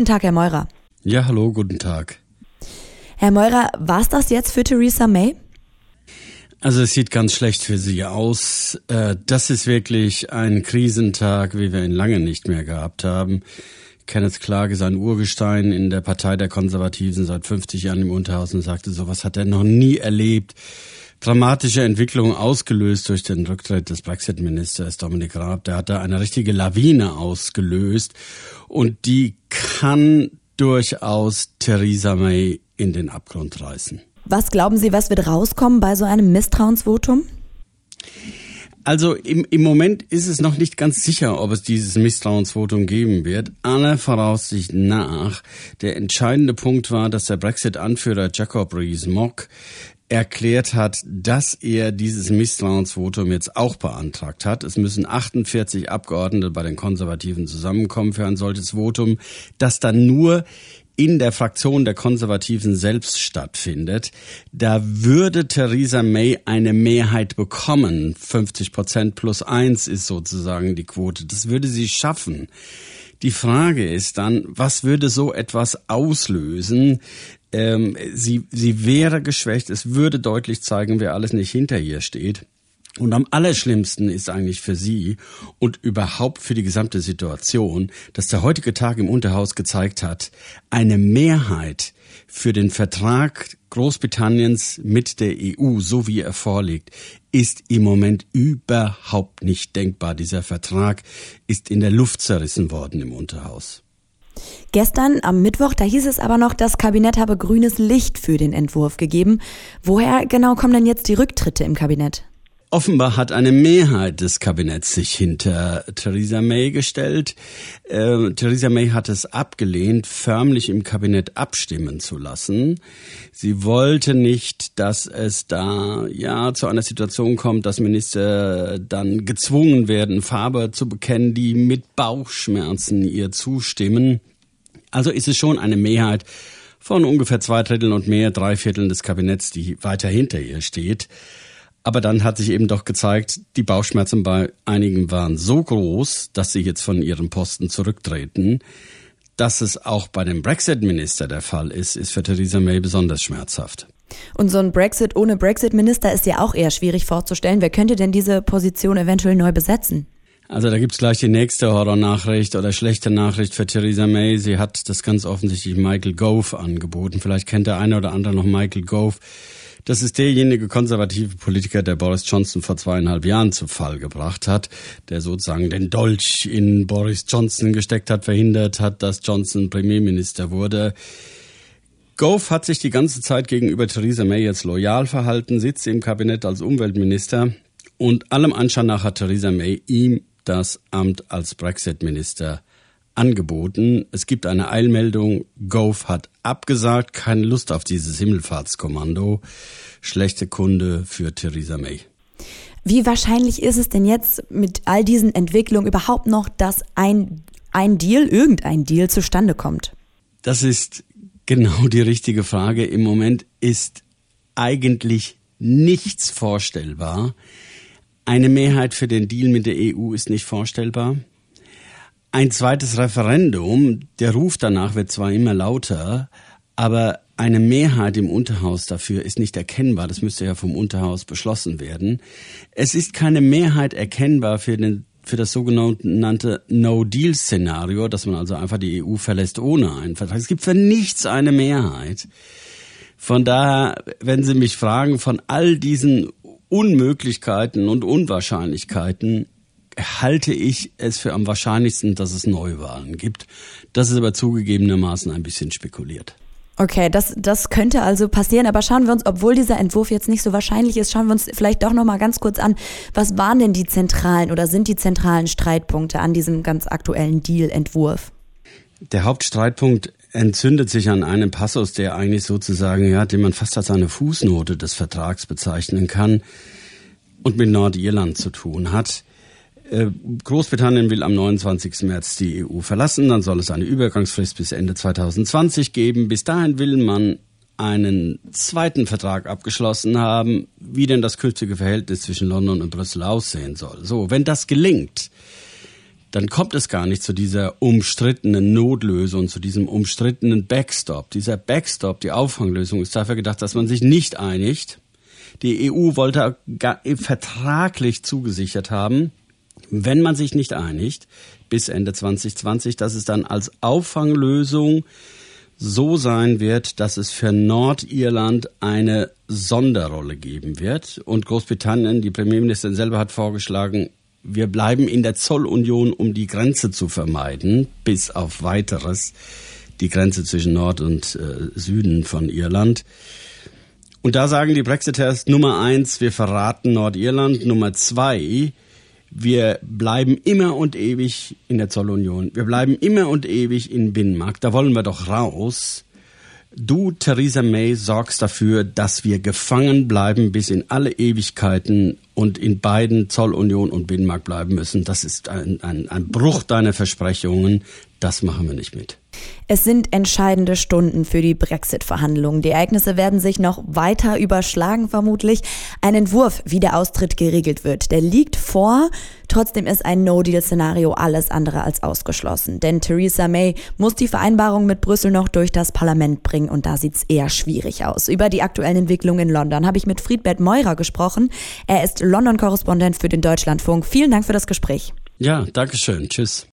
Guten Tag, Herr Meurer. Ja, hallo, guten Tag. Herr Meurer, war's das jetzt für Theresa May? Also es sieht ganz schlecht für sie aus. Das ist wirklich ein Krisentag, wie wir ihn lange nicht mehr gehabt haben. Kenneth Clarke ist ein Urgestein in der Partei der Konservativen seit 50 Jahren im Unterhaus und sagte, sowas hat er noch nie erlebt. Dramatische Entwicklung ausgelöst durch den Rücktritt des Brexit-Ministers Dominic Raab. Der hat da eine richtige Lawine ausgelöst und die kann durchaus Theresa May in den Abgrund reißen. Was glauben Sie, was wird rauskommen bei so einem Misstrauensvotum? Also im Moment ist es noch nicht ganz sicher, ob es dieses Misstrauensvotum geben wird. Aller Voraussicht nach. Der entscheidende Punkt war, dass der Brexit-Anführer Jacob Rees-Mogg erklärt hat, dass er dieses Misstrauensvotum jetzt auch beantragt hat. Es müssen 48 Abgeordnete bei den Konservativen zusammenkommen für ein solches Votum, das dann nur in der Fraktion der Konservativen selbst stattfindet. Da würde Theresa May eine Mehrheit bekommen. 50% plus 1 ist sozusagen die Quote. Das würde sie schaffen. Die Frage ist dann, was würde so etwas auslösen? Sie wäre geschwächt. Es würde deutlich zeigen, wer alles nicht hinter ihr steht. Und am allerschlimmsten ist eigentlich für sie und überhaupt für die gesamte Situation, dass der heutige Tag im Unterhaus gezeigt hat, eine Mehrheit für den Vertrag Großbritanniens mit der EU, so wie er vorliegt, ist im Moment überhaupt nicht denkbar. Dieser Vertrag ist in der Luft zerrissen worden im Unterhaus. Gestern am Mittwoch, da hieß es aber noch, das Kabinett habe grünes Licht für den Entwurf gegeben. Woher genau kommen denn jetzt die Rücktritte im Kabinett? Offenbar hat eine Mehrheit des Kabinetts sich hinter Theresa May gestellt. Theresa May hat es abgelehnt, förmlich im Kabinett abstimmen zu lassen. Sie wollte nicht, dass es da zu einer Situation kommt, dass Minister dann gezwungen werden, Farbe zu bekennen, die mit Bauchschmerzen ihr zustimmen. Also ist es schon eine Mehrheit von ungefähr 2/3 und mehr, 3/4 des Kabinetts, die weiter hinter ihr steht. Aber dann hat sich eben doch gezeigt, die Bauchschmerzen bei einigen waren so groß, dass sie jetzt von ihrem Posten zurücktreten. Dass es auch bei dem Brexit-Minister der Fall ist für Theresa May besonders schmerzhaft. Und so ein Brexit ohne Brexit-Minister ist ja auch eher schwierig vorzustellen. Wer könnte denn diese Position eventuell neu besetzen? Also da gibt's gleich die nächste Horrornachricht oder schlechte Nachricht für Theresa May. Sie hat das ganz offensichtlich Michael Gove angeboten. Vielleicht kennt der eine oder andere noch Michael Gove. Das ist derjenige konservative Politiker, der Boris Johnson vor 2,5 Jahren zu Fall gebracht hat, der sozusagen den Dolch in Boris Johnson gesteckt hat, verhindert hat, dass Johnson Premierminister wurde. Gove hat sich die ganze Zeit gegenüber Theresa May jetzt loyal verhalten, sitzt im Kabinett als Umweltminister und allem Anschein nach hat Theresa May ihm das Amt als Brexit-Minister angeboten. Es gibt eine Eilmeldung, Gove hat abgesagt, keine Lust auf dieses Himmelfahrtskommando. Schlechte Kunde für Theresa May. Wie wahrscheinlich ist es denn jetzt mit all diesen Entwicklungen überhaupt noch, dass irgendein Deal zustande kommt? Das ist genau die richtige Frage. Im Moment ist eigentlich nichts vorstellbar. Eine Mehrheit für den Deal mit der EU ist nicht vorstellbar. Ein zweites Referendum, der Ruf danach wird zwar immer lauter, aber eine Mehrheit im Unterhaus dafür ist nicht erkennbar. Das müsste ja vom Unterhaus beschlossen werden. Es ist keine Mehrheit erkennbar für das sogenannte No-Deal-Szenario, dass man also einfach die EU verlässt ohne einen Vertrag. Es gibt für nichts eine Mehrheit. Von daher, wenn Sie mich fragen, von all diesen Unmöglichkeiten und Unwahrscheinlichkeiten halte ich es für am wahrscheinlichsten, dass es Neuwahlen gibt. Das ist aber zugegebenermaßen ein bisschen spekuliert. Okay, das könnte also passieren, aber schauen wir uns, obwohl dieser Entwurf jetzt nicht so wahrscheinlich ist, schauen wir uns vielleicht doch noch mal ganz kurz an, was waren denn die zentralen oder sind die zentralen Streitpunkte an diesem ganz aktuellen Deal-Entwurf? Der Hauptstreitpunkt entzündet sich an einem Passus, der eigentlich sozusagen, den man fast als eine Fußnote des Vertrags bezeichnen kann und mit Nordirland zu tun hat. Großbritannien will am 29. März die EU verlassen, dann soll es eine Übergangsfrist bis Ende 2020 geben. Bis dahin will man einen zweiten Vertrag abgeschlossen haben, wie denn das künftige Verhältnis zwischen London und Brüssel aussehen soll. So, wenn das gelingt, dann kommt es gar nicht zu dieser umstrittenen Notlösung, zu diesem umstrittenen Backstop. Dieser Backstop, die Auffanglösung, ist dafür gedacht, dass man sich nicht einigt. Die EU wollte vertraglich zugesichert haben, wenn man sich nicht einigt, bis Ende 2020, dass es dann als Auffanglösung so sein wird, dass es für Nordirland eine Sonderrolle geben wird. Und Großbritannien, die Premierministerin selber hat vorgeschlagen, wir bleiben in der Zollunion, um die Grenze zu vermeiden, bis auf Weiteres, die Grenze zwischen Nord und Süden von Irland. Und da sagen die Brexiteers, Nummer 1, wir verraten Nordirland. Nummer 2, wir bleiben immer und ewig in der Zollunion. Wir bleiben immer und ewig im Binnenmarkt. Da wollen wir doch raus. Du, Theresa May, sorgst dafür, dass wir gefangen bleiben bis in alle Ewigkeiten und in beiden Zollunion und Binnenmarkt bleiben müssen. Das ist ein Bruch deiner Versprechungen. Das machen wir nicht mit. Es sind entscheidende Stunden für die Brexit-Verhandlungen. Die Ereignisse werden sich noch weiter überschlagen vermutlich. Ein Entwurf, wie der Austritt geregelt wird, der liegt vor. Trotzdem ist ein No-Deal-Szenario alles andere als ausgeschlossen. Denn Theresa May muss die Vereinbarung mit Brüssel noch durch das Parlament bringen und da sieht's eher schwierig aus. Über die aktuellen Entwicklungen in London habe ich mit Friedbert Meurer gesprochen. Er ist London-Korrespondent für den Deutschlandfunk. Vielen Dank für das Gespräch. Ja, danke schön. Tschüss.